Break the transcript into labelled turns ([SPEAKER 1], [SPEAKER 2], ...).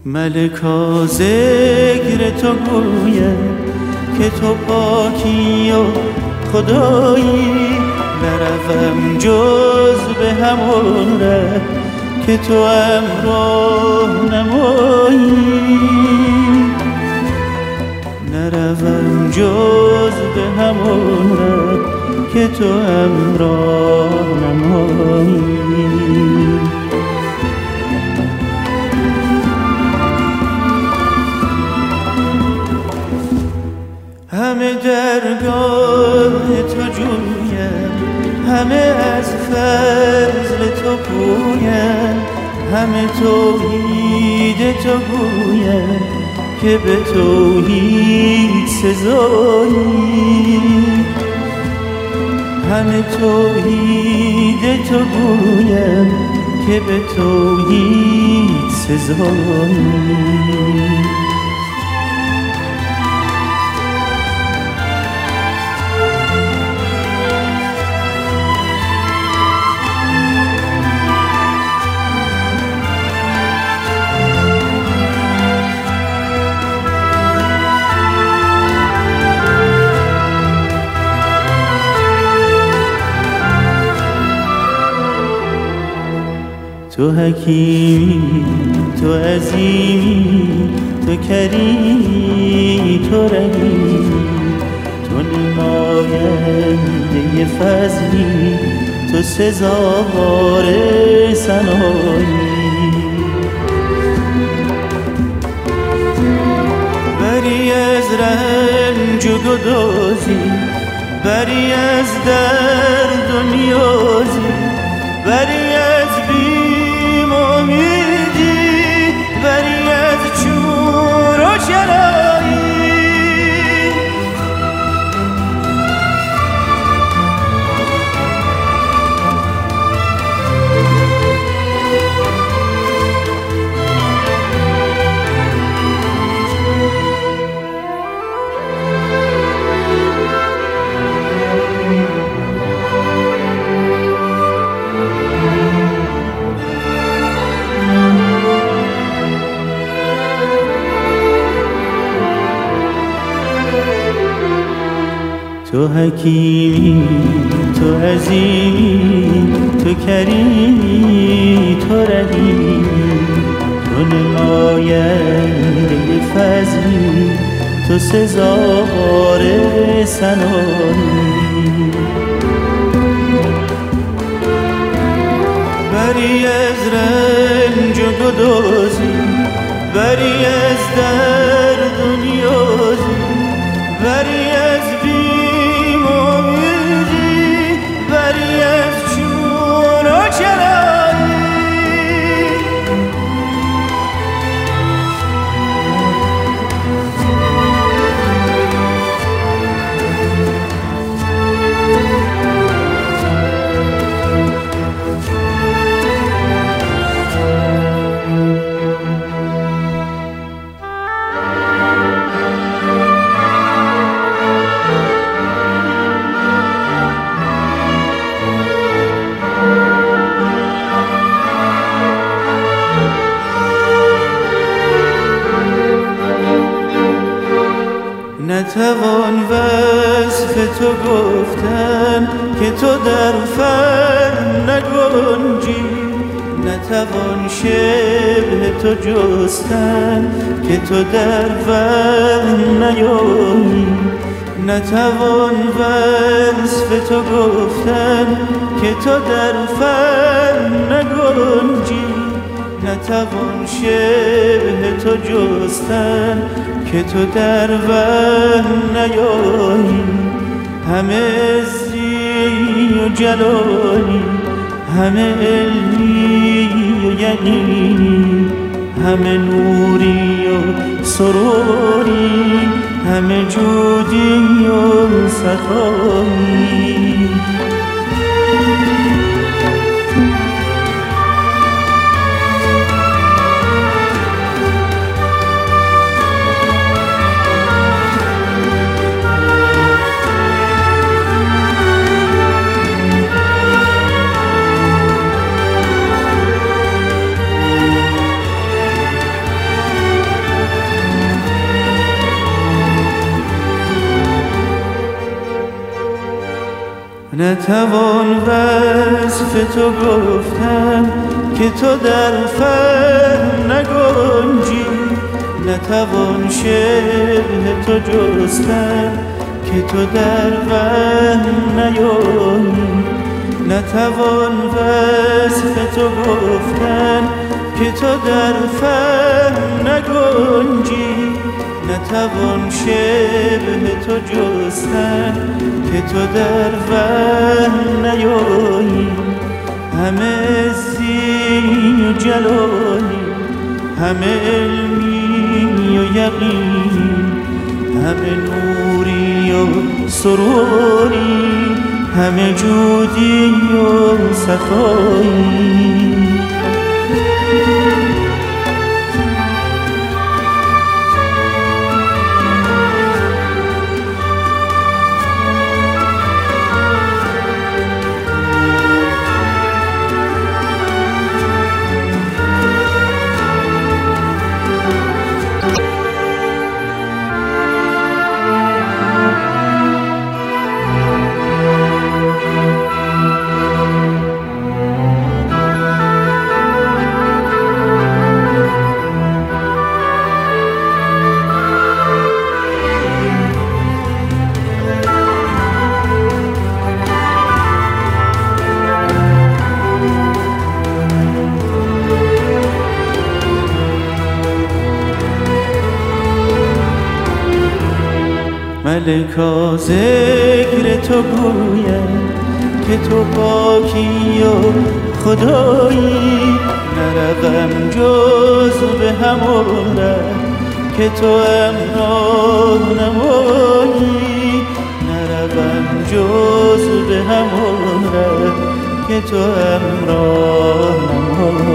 [SPEAKER 1] ملکا ذکر تو گویم که تو پاکی و خدایی، نروم جز به همون ره که تو امراه نمایی، نروم جز به همون ره که تو امراه نمایی. همه درگاه تو جویم، همه از فضل تو پویم، همه توحید تو گویم که به توحید سزایی، همه توحید تو گویم که به توحید سزایی. تو حکیمی، تو عظیمی، تو کریمی، تو رحیمی، تو نماینده فضلی، تو سزاوار ثنایی. بری از رنج و گدازی، بری از درد و نیازی، بری از امیدی، بری از چور و چرایی. تو حکیمی، تو عظیمی، تو کریمی، تو رحیمی، تو نماینده فضلی، تو سزاوار ثنایی. بری از رنج و گدازی، بری از درد و نیازی، بری از بری از چون و چرایی. نتوان وصف تو گفتن که تو در فهم نگنجی، نتوان شبه تو جستن که تو در وهم نیایی، نتوان وصف تو گفتن که تو در فهم نگنجی، نتوان شبه تو جستن که تو در وهم نیایی. همه عزی و جلالی، همه علمی و یقینی، همه نوری و سروری، همه جودی و سخایی. نتوان وصف تو گفتن که تو در فهم نگنجی، نتوان شبه تو جستن که تو در وهم نیایی، نتوان وصف تو گفتن که تو در فهم نگنجی، نتوان شبه تو جستن که تو در وهم نیایی. همه عزی و جلالی، همه علمی و یقینی، همه نوری و سروری، همه جودی و صفایی. ملکا ذکر تو گوید که تو پاکی و خدایی، نروم جز به همون ره که تو امراه نمایی، نروم جز به همون ره که تو امراه نمایی.